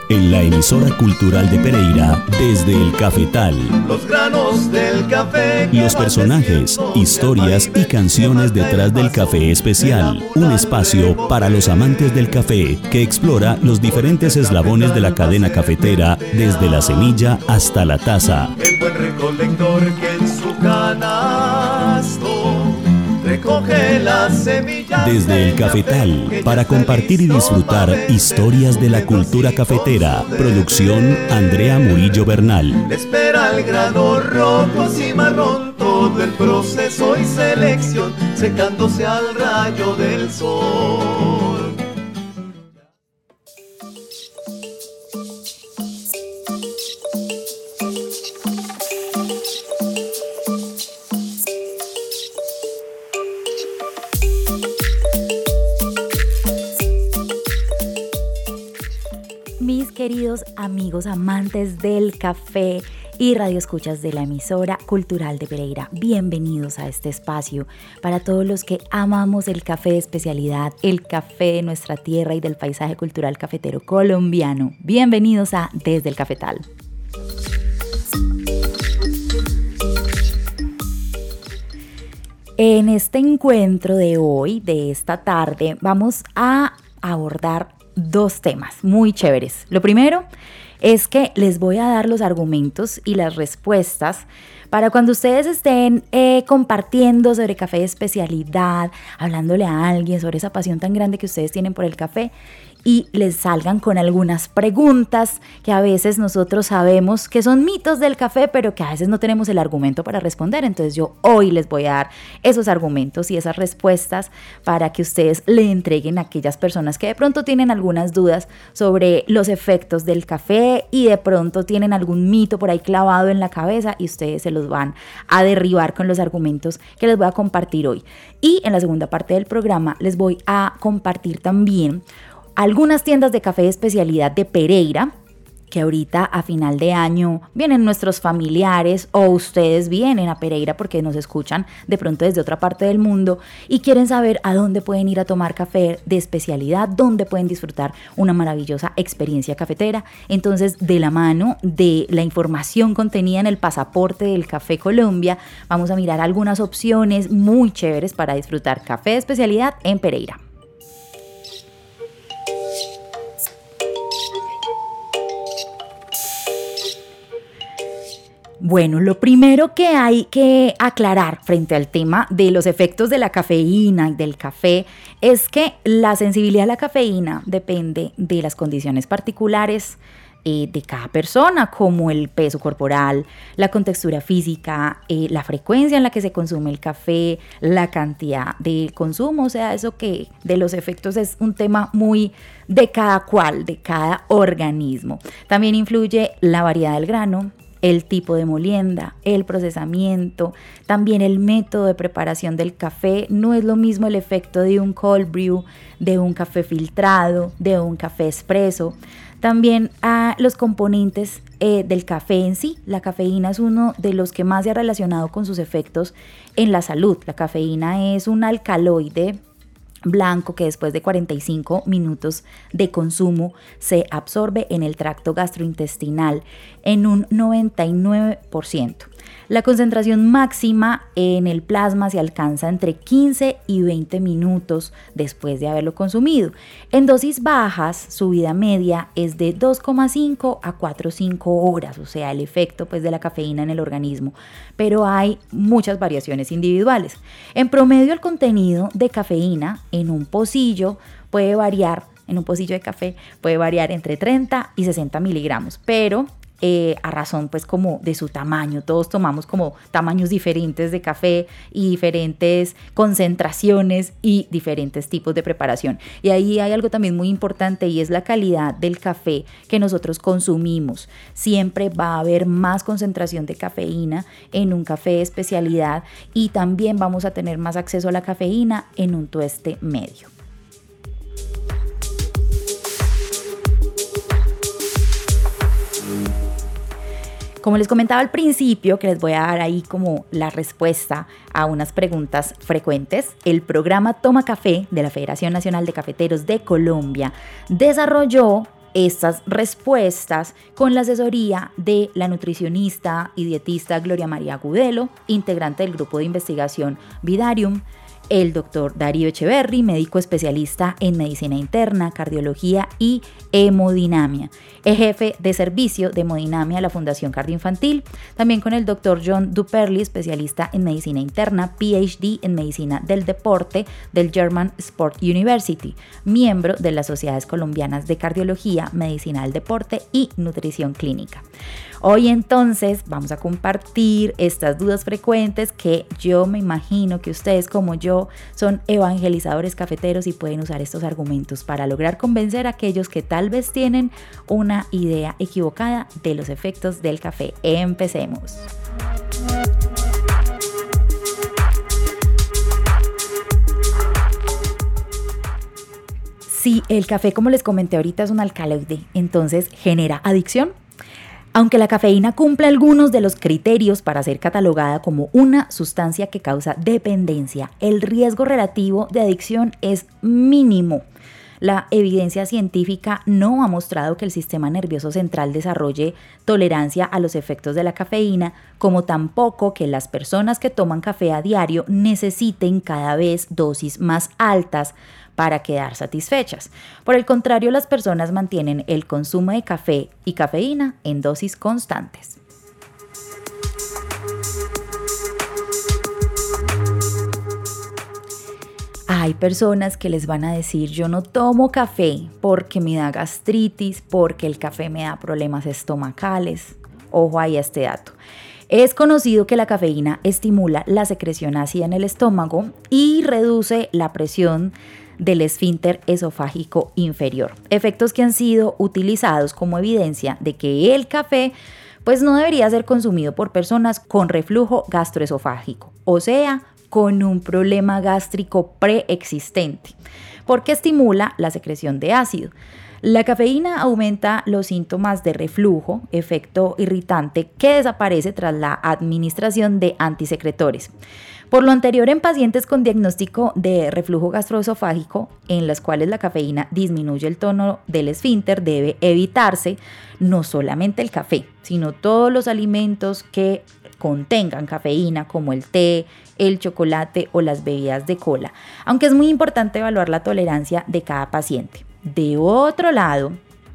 en la emisora cultural de Pereira desde el cafetal. Los granos del café. Los personajes, historias y canciones detrás del café especial. Un espacio para los amantes del café que explora los diferentes eslabones de la cadena cafetera desde la semilla hasta la taza. El buen recolector que en su canasto recoge las semillas. Desde el cafetal, para compartir y disfrutar historias de la cultura cafetera. Producción Andrea Murillo Bernal. Espera el grano rojo y marrón, todo el proceso y selección, secándose al rayo del sol. Mis queridos amigos amantes del café y radioescuchas de la emisora cultural de Pereira, bienvenidos a este espacio para todos los que amamos el café de especialidad, el café de nuestra tierra y del paisaje cultural cafetero colombiano. Bienvenidos a Desde el Cafetal. En este encuentro de hoy, de esta tarde, vamos a abordar dos temas muy chéveres. Lo primero es que les voy a dar los argumentos y las respuestas para cuando ustedes estén compartiendo sobre café de especialidad, hablándole a alguien sobre esa pasión tan grande que ustedes tienen por el café y les salgan con algunas preguntas que a veces nosotros sabemos que son mitos del café, pero que a veces no tenemos el argumento para responder. Entonces yo hoy les voy a dar esos argumentos y esas respuestas para que ustedes le entreguen a aquellas personas que de pronto tienen algunas dudas sobre los efectos del café y de pronto tienen algún mito por ahí clavado en la cabeza y ustedes se los van a derribar con los argumentos que les voy a compartir hoy. Y en la segunda parte del programa les voy a compartir también algunas tiendas de café de especialidad de Pereira, que ahorita a final de año vienen nuestros familiares o ustedes vienen a Pereira porque nos escuchan de pronto desde otra parte del mundo y quieren saber a dónde pueden ir a tomar café de especialidad, dónde pueden disfrutar una maravillosa experiencia cafetera. Entonces, de la mano de la información contenida en el pasaporte del Café Colombia, vamos a mirar algunas opciones muy chéveres para disfrutar café de especialidad en Pereira. Bueno, lo primero que hay que aclarar frente al tema de los efectos de la cafeína y del café es que la sensibilidad a la cafeína depende de las condiciones particulares de cada persona, como el peso corporal, la contextura física, la frecuencia en la que se consume el café, la cantidad de consumo. O sea, eso que de los efectos es un tema muy de cada cual, de cada organismo. También influye la variedad del grano, el tipo de molienda, el procesamiento, también el método de preparación del café. No es lo mismo el efecto de un cold brew, de un café filtrado, de un café expreso. También los componentes del café en sí. La cafeína es uno de los que más se ha relacionado con sus efectos en la salud. La cafeína es un alcaloide blanco que después de 45 minutos de consumo se absorbe en el tracto gastrointestinal en un 99%. La concentración máxima en el plasma se alcanza entre 15 y 20 minutos después de haberlo consumido. En dosis bajas, su vida media es de 2,5 a 4,5 horas, o sea, el efecto pues, de la cafeína en el organismo. Pero hay muchas variaciones individuales. En promedio, el contenido de cafeína en un pocillo puede variar, en un pocillo de café puede variar entre 30 y 60 miligramos, pero a razón pues como de su tamaño. Todos tomamos como tamaños diferentes de café y diferentes concentraciones y diferentes tipos de preparación. Y ahí hay algo también muy importante y es la calidad del café que nosotros consumimos. Siempre va a haber más concentración de cafeína en un café de especialidad y también vamos a tener más acceso a la cafeína en un tueste medio. Como les comentaba al principio, que les voy a dar ahí como la respuesta a unas preguntas frecuentes, el programa Toma Café de la Federación Nacional de Cafeteros de Colombia desarrolló estas respuestas con la asesoría de la nutricionista y dietista Gloria María Agudelo, integrante del grupo de investigación Vidarium, el doctor Darío Echeverry, médico especialista en medicina interna, cardiología y hemodinamia, jefe de servicio de hemodinamia de la Fundación Cardioinfantil, también con el doctor John Duperly, especialista en medicina interna, PhD en medicina del deporte del German Sport University, miembro de las Sociedades Colombianas de Cardiología, Medicina del Deporte y Nutrición Clínica. Hoy entonces vamos a compartir estas dudas frecuentes que yo me imagino que ustedes como yo son evangelizadores cafeteros y pueden usar estos argumentos para lograr convencer a aquellos que tal vez tienen una idea equivocada de los efectos del café. Empecemos. Si el café, como les comenté ahorita, es un alcaloide, entonces genera adicción. Aunque la cafeína cumple algunos de los criterios para ser catalogada como una sustancia que causa dependencia, el riesgo relativo de adicción es mínimo. La evidencia científica no ha mostrado que el sistema nervioso central desarrolle tolerancia a los efectos de la cafeína, como tampoco que las personas que toman café a diario necesiten cada vez dosis más altas para quedar satisfechas. Por el contrario, las personas mantienen el consumo de café y cafeína en dosis constantes. Hay personas que les van a decir: yo no tomo café porque me da gastritis, porque el café me da problemas estomacales. Ojo ahí a este dato. Es conocido que la cafeína estimula la secreción ácida en el estómago y reduce la presión del esfínter esofágico inferior. Efectos que han sido utilizados como evidencia de que el café pues no debería ser consumido por personas con reflujo gastroesofágico, o sea, con un problema gástrico preexistente, porque estimula la secreción de ácido. La cafeína aumenta los síntomas de reflujo, efecto irritante que desaparece tras la administración de antisecretores. Por lo anterior, en pacientes con diagnóstico de reflujo gastroesofágico, en las cuales la cafeína disminuye el tono del esfínter, debe evitarse no solamente el café, sino todos los alimentos que contengan cafeína, como el té, el chocolate o las bebidas de cola, aunque es muy importante evaluar la tolerancia de cada paciente. De otro lado,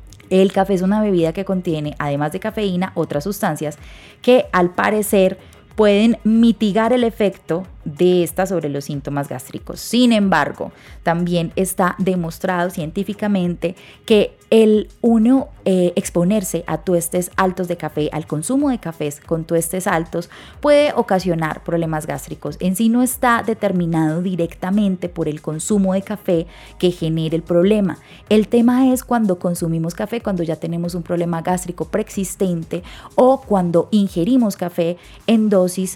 el café es una bebida que contiene, además de cafeína, otras sustancias que al parecer pueden mitigar el efecto de esta sobre los síntomas gástricos. Sin embargo, también está demostrado científicamente que el uno exponerse a tuestes altos de café, al consumo de cafés con tuestes altos, puede ocasionar problemas gástricos. En sí no está determinado directamente por el consumo de café que genere el problema. El tema es cuando consumimos café, cuando ya tenemos un problema gástrico preexistente o cuando ingerimos café en dosis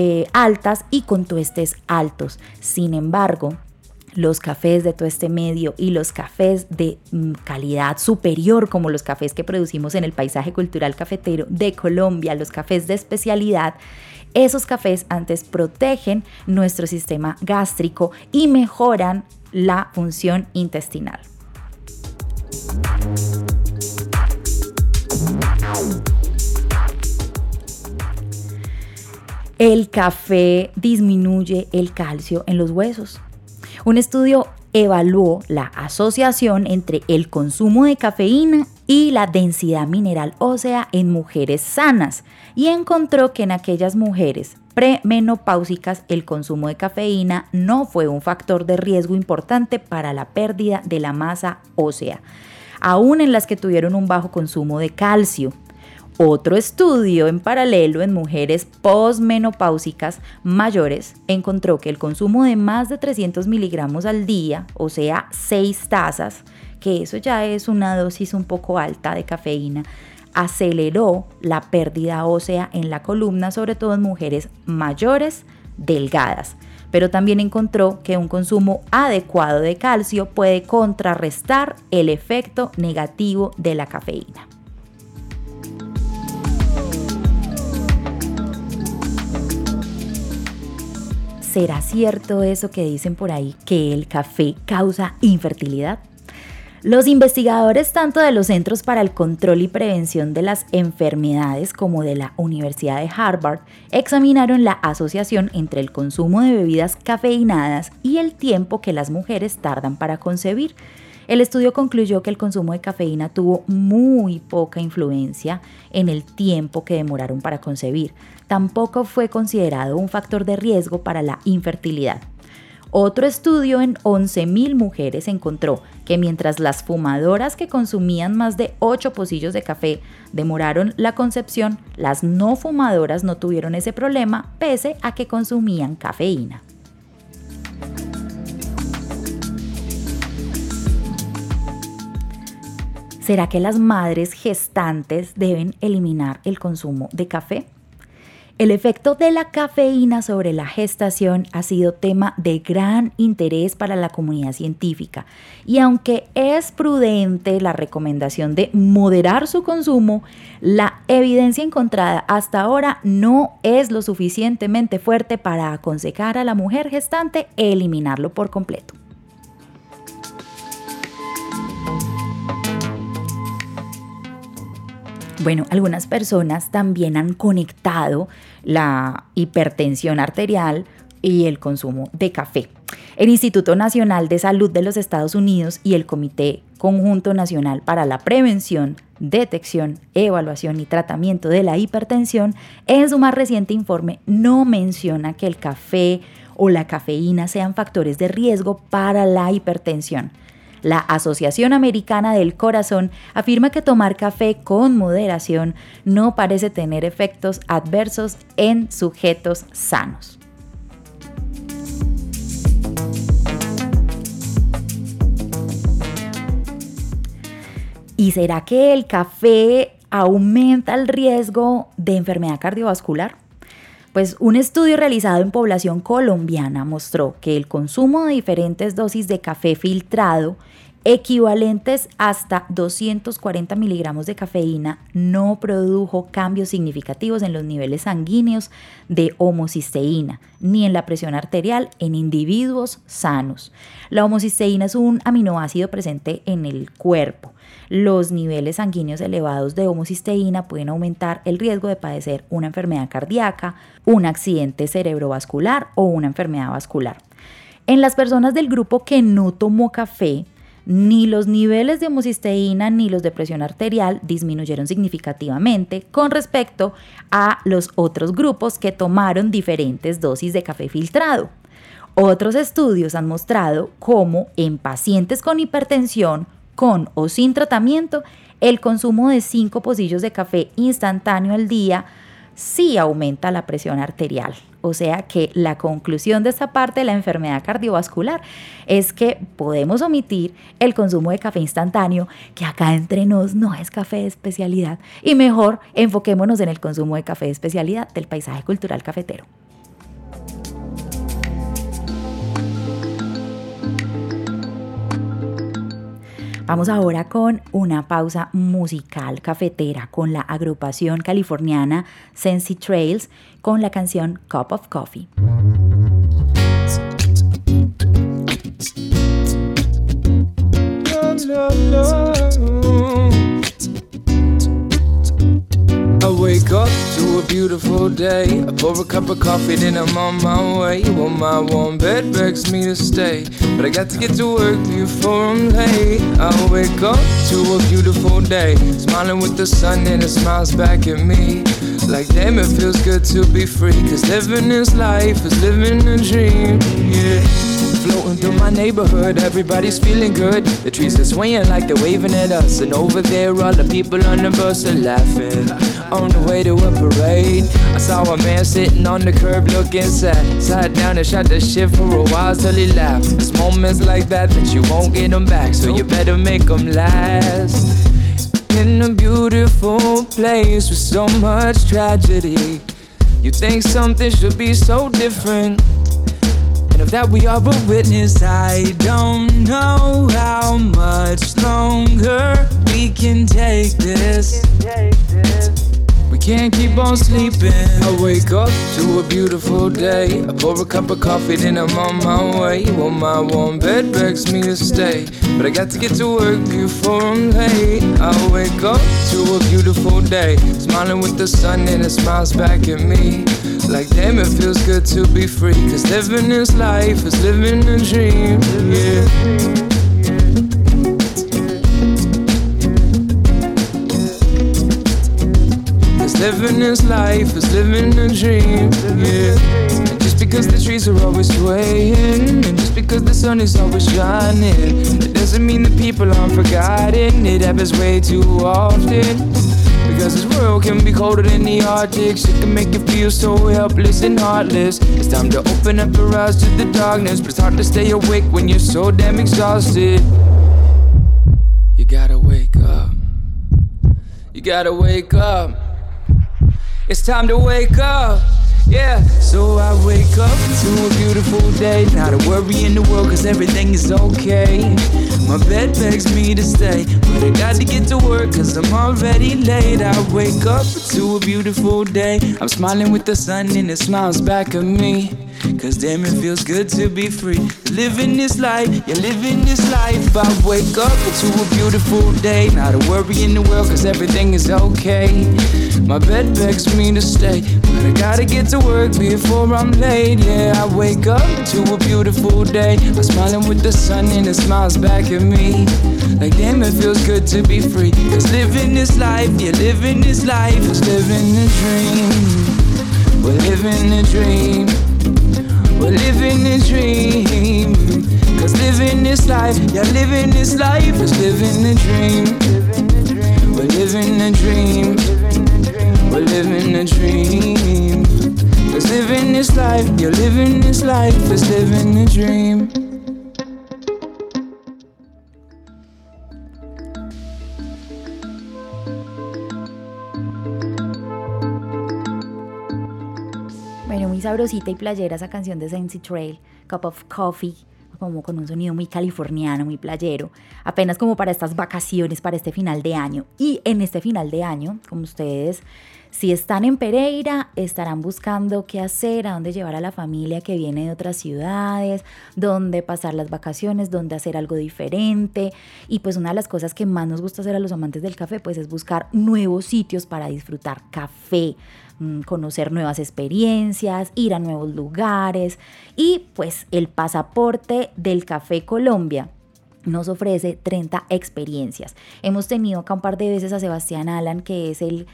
altas y con tuestes altos. Sin embargo, los cafés de tueste medio y los cafés de calidad superior, como los cafés que producimos en el paisaje cultural cafetero de Colombia, los cafés de especialidad, esos cafés antes protegen nuestro sistema gástrico y mejoran la función intestinal. El café disminuye el calcio en los huesos. Un estudio evaluó la asociación entre el consumo de cafeína y la densidad mineral ósea en mujeres sanas y encontró que en aquellas mujeres premenopáusicas el consumo de cafeína no fue un factor de riesgo importante para la pérdida de la masa ósea, aún en las que tuvieron un bajo consumo de calcio. Otro estudio en paralelo en mujeres posmenopáusicas mayores encontró que el consumo de más de 300 miligramos al día, o sea 6 tazas, que eso ya es una dosis un poco alta de cafeína, aceleró la pérdida ósea en la columna, sobre todo en mujeres mayores delgadas. Pero también encontró que un consumo adecuado de calcio puede contrarrestar el efecto negativo de la cafeína. ¿Será cierto eso que dicen por ahí, que el café causa infertilidad? Los investigadores tanto de los Centros para el Control y Prevención de las Enfermedades como de la Universidad de Harvard examinaron la asociación entre el consumo de bebidas cafeinadas y el tiempo que las mujeres tardan para concebir. El estudio concluyó que el consumo de cafeína tuvo muy poca influencia en el tiempo que demoraron para concebir. Tampoco fue considerado un factor de riesgo para la infertilidad. Otro estudio en 11.000 mujeres encontró que mientras las fumadoras que consumían más de 8 pocillos de café demoraron la concepción, las no fumadoras no tuvieron ese problema pese a que consumían cafeína. ¿Será que las madres gestantes deben eliminar el consumo de café? El efecto de la cafeína sobre la gestación ha sido tema de gran interés para la comunidad científica y aunque es prudente la recomendación de moderar su consumo, la evidencia encontrada hasta ahora no es lo suficientemente fuerte para aconsejar a la mujer gestante eliminarlo por completo. Bueno, algunas personas también han conectado la hipertensión arterial y el consumo de café. El Instituto Nacional de Salud de los Estados Unidos y el Comité Conjunto Nacional para la Prevención, Detección, Evaluación y Tratamiento de la Hipertensión, en su más reciente informe no menciona que el café o la cafeína sean factores de riesgo para la hipertensión. La Asociación Americana del Corazón afirma que tomar café con moderación no parece tener efectos adversos en sujetos sanos. ¿Y será que el café aumenta el riesgo de enfermedad cardiovascular? Pues un estudio realizado en población colombiana mostró que el consumo de diferentes dosis de café filtrado equivalentes hasta 240 miligramos de cafeína no produjo cambios significativos en los niveles sanguíneos de homocisteína ni en la presión arterial en individuos sanos. La homocisteína es un aminoácido presente en el cuerpo. Los niveles sanguíneos elevados de homocisteína pueden aumentar el riesgo de padecer una enfermedad cardíaca, un accidente cerebrovascular o una enfermedad vascular. En las personas del grupo que no tomó café, ni los niveles de homocisteína ni los de presión arterial disminuyeron significativamente con respecto a los otros grupos que tomaron diferentes dosis de café filtrado. Otros estudios han mostrado cómo en pacientes con hipertensión, con o sin tratamiento, el consumo de 5 pocillos de café instantáneo al día sí aumenta la presión arterial. O sea que la conclusión de esta parte de la enfermedad cardiovascular es que podemos omitir el consumo de café instantáneo, que acá entre nos no es café de especialidad, y mejor enfoquémonos en el consumo de café de especialidad del paisaje cultural cafetero. Vamos ahora con una pausa musical cafetera con la agrupación californiana Sensi Trails con la canción Cup of Coffee. I wake up to a beautiful day. I pour a cup of coffee, then I'm on my way. Well, my warm bed begs me to stay, but I got to get to work before I'm late. I wake up to a beautiful day, smiling with the sun and it smiles back at me. Like damn, it feels good to be free, 'cause living this life is living a dream, yeah. Floating through my neighborhood, everybody's feeling good. The trees are swaying like they're waving at us, and over there all the people on the bus are laughing. On the way to a parade, I saw a man sitting on the curb looking sad. Sat down and shot the shit for a while till he laughed. It's moments like that you won't get them back, so you better make them last. In a beautiful place with so much tragedy, you think something should be so different, and of that we are a witness. I don't know how much longer we can take this. we can't keep on sleeping. I wake up to a beautiful day. I pour a cup of coffee, then I'm on my way. Well, my warm bed begs me to stay, but I got to get to work before I'm late. I wake up to a beautiful day, smiling with the sun and it smiles back at me. Like damn, it feels good to be free, 'cause living this life is living a dream, yeah. Living this life is living a dream, yeah. And just because the trees are always swaying, and just because the sun is always shining, it doesn't mean the people aren't forgotten. It happens way too often, because this world can be colder than the Arctic. It can make you feel so helpless and heartless. It's time to open up your eyes to the darkness, but it's hard to stay awake when you're so damn exhausted. You gotta wake up. You gotta wake up. It's time to wake up, yeah. So I wake up to a beautiful day. Not a worry in the world, 'cause everything is okay. My bed begs me to stay, but I got to get to work 'cause I'm already late. I wake up to a beautiful day. I'm smiling with the sun and it smiles back at me, 'cause damn, it feels good to be free. Living this life, yeah, living this life. I wake up to a beautiful day. Not a worry in the world, 'cause everything is okay. My bed begs me to stay, but I gotta get to work before I'm late. Yeah, I wake up to a beautiful day. I'm smiling with the sun and it smiles back at me. Like damn, it feels good to be free. 'Cause living this life, yeah, living this life is living a dream. We're living a dream. We're living a dream. 'Cause living this life, yeah, living this life is living a dream. We're living a dream. We're living a dream. 'Cause living this life, you're living this life is living a dream. Bueno, muy sabrosita y playera esa canción de Sensi Trail, Cup of Coffee, como con un sonido muy californiano, muy playero, apenas como para estas vacaciones, para este final de año. Y en este final de año, como ustedes, si están en Pereira, estarán buscando qué hacer, a dónde llevar a la familia que viene de otras ciudades, dónde pasar las vacaciones, dónde hacer algo diferente. Y pues una de las cosas que más nos gusta hacer a los amantes del café, pues es buscar nuevos sitios para disfrutar café, conocer nuevas experiencias, ir a nuevos lugares. Y pues el Pasaporte del Café Colombia nos ofrece 30 experiencias. Hemos tenido acá un par de veces a Sebastián Alan, que es el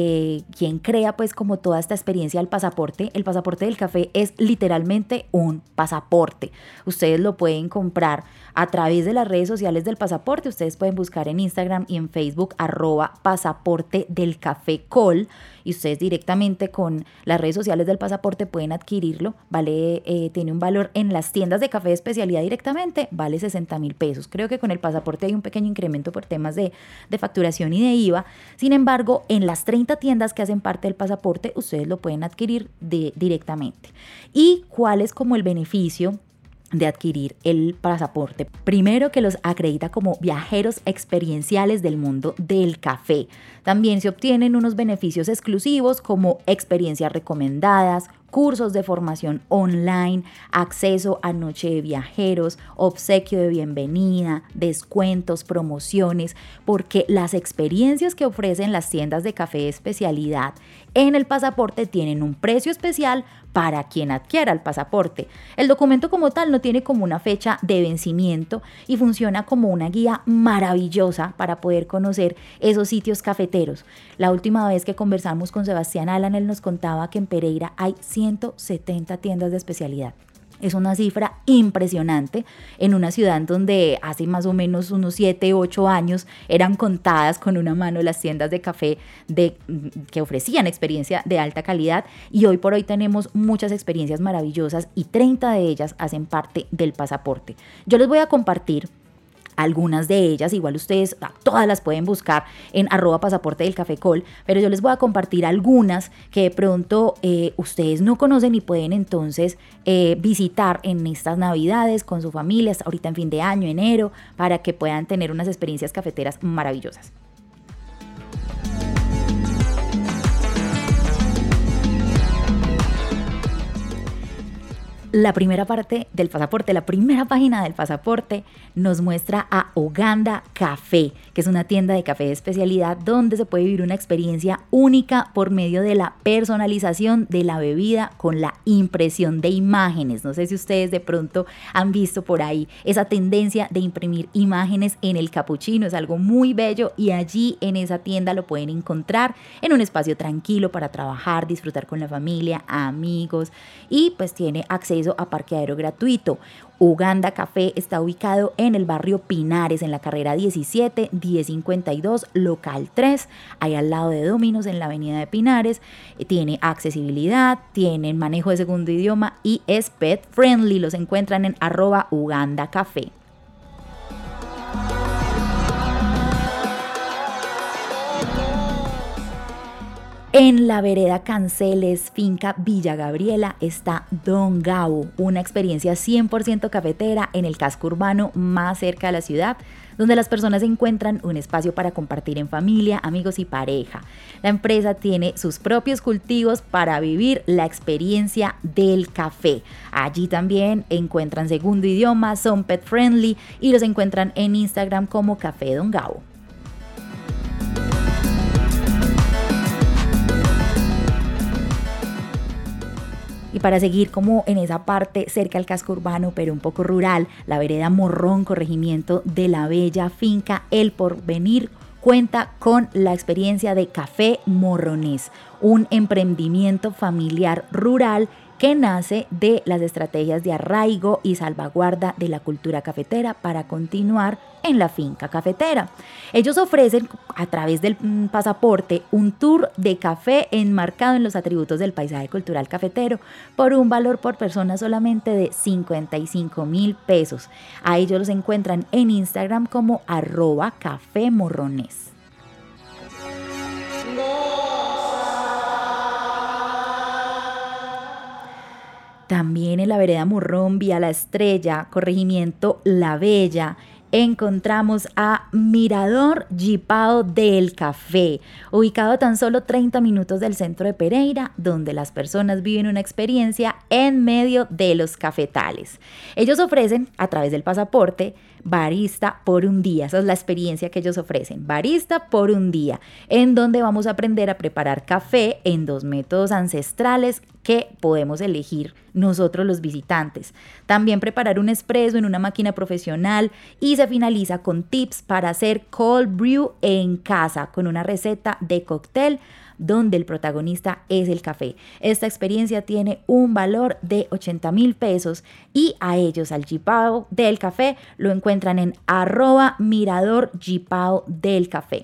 quien crea pues como toda esta experiencia del pasaporte. El Pasaporte del Café es literalmente un pasaporte. Ustedes lo pueden comprar a través de las redes sociales del Pasaporte. Ustedes pueden buscar en Instagram y en Facebook @Pasaporte del Café Col, y ustedes directamente con las redes sociales del Pasaporte pueden adquirirlo. Vale, tiene un valor en las tiendas de café de especialidad directamente, vale 60.000 pesos. Creo que con el Pasaporte hay un pequeño incremento por temas de facturación y de IVA. Sin embargo, en las 30 tiendas que hacen parte del Pasaporte, ustedes lo pueden adquirir directamente. ¿Y cuál es como el beneficio de adquirir el pasaporte? Primero, que los acredita como viajeros experienciales del mundo del café. También se obtienen unos beneficios exclusivos como experiencias recomendadas, cursos de formación online, acceso a noche de viajeros, obsequio de bienvenida, descuentos, promociones, porque las experiencias que ofrecen las tiendas de café de especialidad en el Pasaporte tienen un precio especial para quien adquiera el pasaporte. El documento como tal no tiene como una fecha de vencimiento y funciona como una guía maravillosa para poder conocer esos sitios cafeteros. La última vez que conversamos con Sebastián Alan, él nos contaba que en Pereira hay 170 tiendas de especialidad. Es una cifra impresionante en una ciudad en donde hace más o menos unos 7, 8 años eran contadas con una mano las tiendas de café que ofrecían experiencia de alta calidad, y hoy por hoy tenemos muchas experiencias maravillosas y 30 de ellas hacen parte del pasaporte. Yo les voy a compartir algunas de ellas, igual ustedes todas las pueden buscar en @Pasaporte del Café Col, pero yo les voy a compartir algunas que de pronto ustedes no conocen y pueden entonces visitar en estas navidades con su familia, hasta ahorita en fin de año, enero, para que puedan tener unas experiencias cafeteras maravillosas. La primera parte del pasaporte, la primera página del pasaporte nos muestra a Uganda Café, que es una tienda de café de especialidad donde se puede vivir una experiencia única por medio de la personalización de la bebida con la impresión de imágenes. No sé si ustedes de pronto han visto por ahí esa tendencia de imprimir imágenes en el capuchino, es algo muy bello y allí en esa tienda lo pueden encontrar en un espacio tranquilo para trabajar, disfrutar con la familia, amigos y pues tiene acceso a parqueadero gratuito. Uganda Café está ubicado en el barrio Pinares, en la carrera 17, 1052, local 3, ahí al lado de Domino's en la avenida de Pinares. Tiene accesibilidad, tienen manejo de segundo idioma y es pet friendly. Los encuentran en @UgandaCafé. En la vereda Canceles, finca Villa Gabriela, está Don Gabo, una experiencia 100% cafetera en el casco urbano más cerca de la ciudad, donde las personas encuentran un espacio para compartir en familia, amigos y pareja. La empresa tiene sus propios cultivos para vivir la experiencia del café. Allí también encuentran segundo idioma, son pet friendly y los encuentran en Instagram como Café Don Gabo. Y para seguir como en esa parte cerca al casco urbano, pero un poco rural, la vereda Morrón, corregimiento de la bella finca El Porvenir, cuenta con la experiencia de Café Morronés, un emprendimiento familiar rural que nace de las estrategias de arraigo y salvaguarda de la cultura cafetera para continuar en la finca cafetera. Ellos ofrecen a través del pasaporte un tour de café enmarcado en los atributos del paisaje cultural cafetero por un valor por persona solamente de 55,000 pesos. A ellos los encuentran en Instagram como @cafemorrones. También en la vereda Morrón, vía La Estrella, corregimiento La Bella, encontramos a Mirador Jipao del Café, ubicado a tan solo 30 minutos del centro de Pereira, donde las personas viven una experiencia en medio de los cafetales. Ellos ofrecen, a través del pasaporte, barista por un día. Esa es la experiencia que ellos ofrecen, barista por un día, en donde vamos a aprender a preparar café en 2 métodos ancestrales que podemos elegir nosotros los visitantes. También preparar un espresso en una máquina profesional y se finaliza con tips para hacer cold brew en casa con una receta de cóctel donde el protagonista es el café. Esta experiencia tiene un valor de 80,000 pesos y a ellos, al Jipao del Café, lo encuentran en @Mirador Jipao del Café.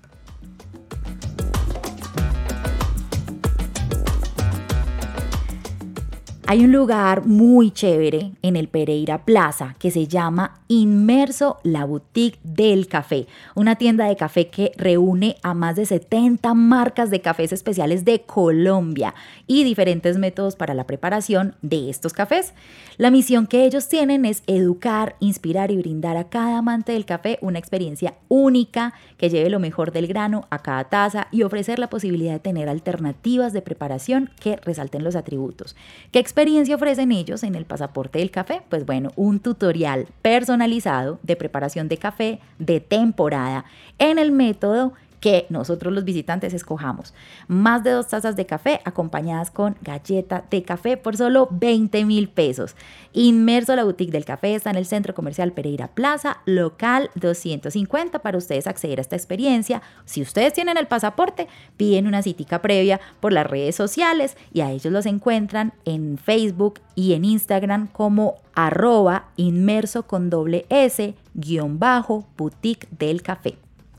Hay un lugar muy chévere en el Pereira Plaza que se llama Inmerso, la boutique del café, una tienda de café que reúne a más de 70 marcas de cafés especiales de Colombia y diferentes métodos para la preparación de estos cafés. La misión que ellos tienen es educar, inspirar y brindar a cada amante del café una experiencia única que lleve lo mejor del grano a cada taza y ofrecer la posibilidad de tener alternativas de preparación que resalten los atributos. ¿Qué experiencia ofrecen ellos en el pasaporte del café? Pues bueno, un tutorial personalizado de preparación de café de temporada en el método que nosotros los visitantes escojamos. Más de 2 tazas de café acompañadas con galleta de café por solo 20,000 pesos. Inmerso, la boutique del café, está en el Centro Comercial Pereira Plaza, local 250, para ustedes acceder a esta experiencia. Si ustedes tienen el pasaporte, piden una citica previa por las redes sociales y a ellos los encuentran en Facebook y en Instagram como @inmerso con S _boutique del café.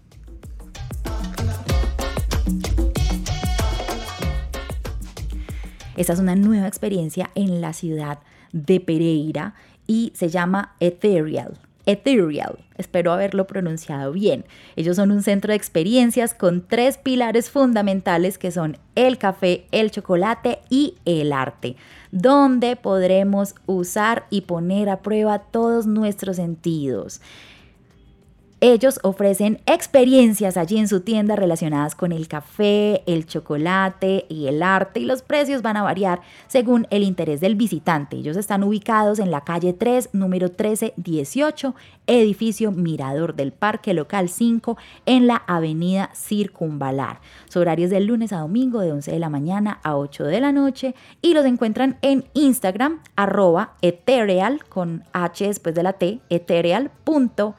Esta es una nueva experiencia en la ciudad de Pereira y se llama Ethereal. Espero haberlo pronunciado bien. Ellos son un centro de experiencias con 3 pilares fundamentales que son el café, el chocolate y el arte, donde podremos usar y poner a prueba todos nuestros sentidos. Ellos ofrecen experiencias allí en su tienda relacionadas con el café, el chocolate y el arte, y los precios van a variar según el interés del visitante. Ellos están ubicados en la calle 3, número 1318, edificio Mirador del Parque, local 5, en la avenida Circunvalar. Su horario es de lunes a domingo de 11 de la mañana a 8 de la noche y los encuentran en Instagram, @ethereal, con H después de la T, ethereal.exp.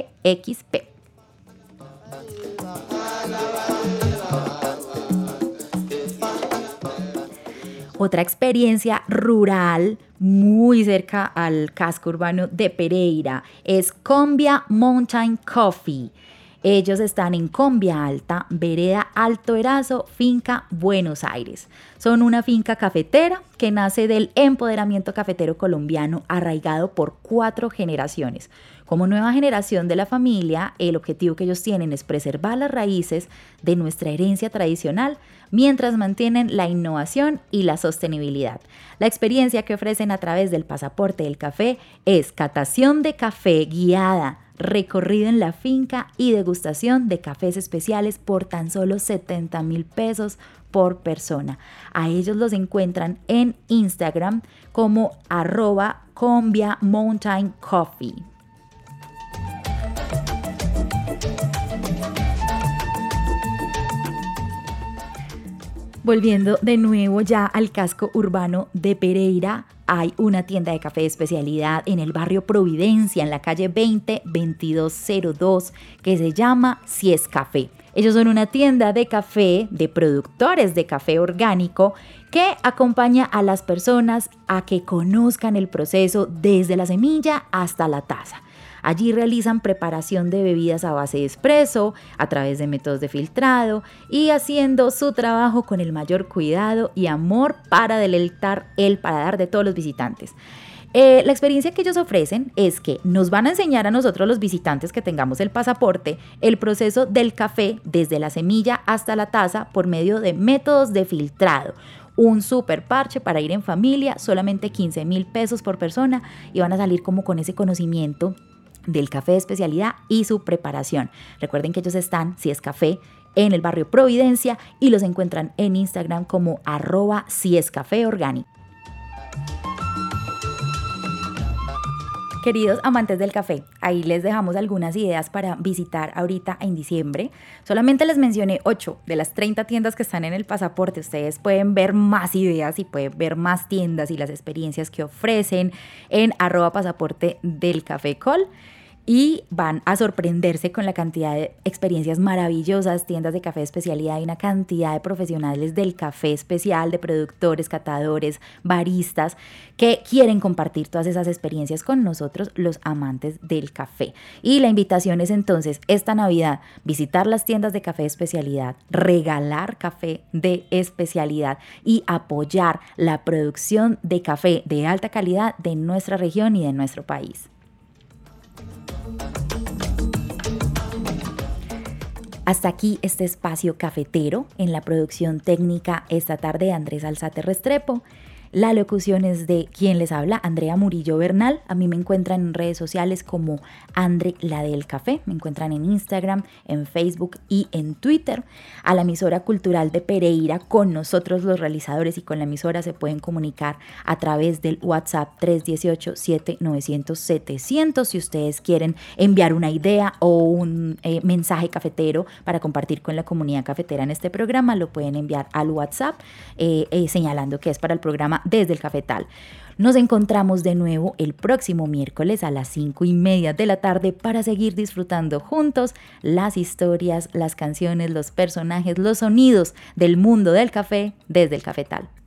Otra experiencia rural muy cerca al casco urbano de Pereira es Combia Mountain Coffee. Ellos están en Combia Alta, vereda Alto Erazo, finca Buenos Aires. Son una finca cafetera que nace del empoderamiento cafetero colombiano arraigado por 4 generaciones. Como nueva generación de la familia, el objetivo que ellos tienen es preservar las raíces de nuestra herencia tradicional mientras mantienen la innovación y la sostenibilidad. La experiencia que ofrecen a través del pasaporte del café es catación de café guiada, recorrido en la finca y degustación de cafés especiales por tan solo 70,000 pesos por persona. A ellos los encuentran en Instagram como @CombiaMountainCoffee. Volviendo de nuevo ya al casco urbano de Pereira, hay una tienda de café de especialidad en el barrio Providencia, en la calle 20-2202, que se llama Si es Café. Ellos son una tienda de café, de productores de café orgánico, que acompaña a las personas a que conozcan el proceso desde la semilla hasta la taza. Allí realizan preparación de bebidas a base de espresso, a través de métodos de filtrado y haciendo su trabajo con el mayor cuidado y amor para deleitar el paladar de todos los visitantes. La experiencia que ellos ofrecen es que nos van a enseñar a nosotros los visitantes que tengamos el pasaporte el proceso del café desde la semilla hasta la taza por medio de métodos de filtrado. Un super parche para ir en familia, solamente 15,000 pesos por persona y van a salir como con ese conocimiento del café de especialidad y su preparación. Recuerden que ellos están, Si es Café, en el barrio Providencia y los encuentran en Instagram como @siescafeorgánico. Queridos amantes del café, ahí les dejamos algunas ideas para visitar ahorita en diciembre. Solamente les mencioné 8 de las 30 tiendas que están en el pasaporte. Ustedes pueden ver más ideas y pueden ver más tiendas y las experiencias que ofrecen en @pasaporte del Café Col. Y van a sorprenderse con la cantidad de experiencias maravillosas, tiendas de café de especialidad y una cantidad de profesionales del café especial, de productores, catadores, baristas, que quieren compartir todas esas experiencias con nosotros, los amantes del café. Y la invitación es entonces, esta Navidad, visitar las tiendas de café de especialidad, regalar café de especialidad y apoyar la producción de café de alta calidad de nuestra región y de nuestro país. Hasta aquí este espacio cafetero. En la producción técnica esta tarde Andrés Alzate Restrepo. La locución es de quien les habla, Andrea Murillo Bernal. A mí me encuentran en redes sociales como Andre la del Café. Me encuentran en Instagram, en Facebook y en Twitter. A la emisora cultural de Pereira, con nosotros los realizadores y con la emisora se pueden comunicar a través del WhatsApp 318-7900-700. Si ustedes quieren enviar una idea o un mensaje cafetero para compartir con la comunidad cafetera en este programa, lo pueden enviar al WhatsApp señalando que es para el programa Desde el Cafetal. Nos encontramos de nuevo el próximo miércoles a las 5:30 de la tarde para seguir disfrutando juntos las historias, las canciones, los personajes, los sonidos del mundo del café desde el Cafetal.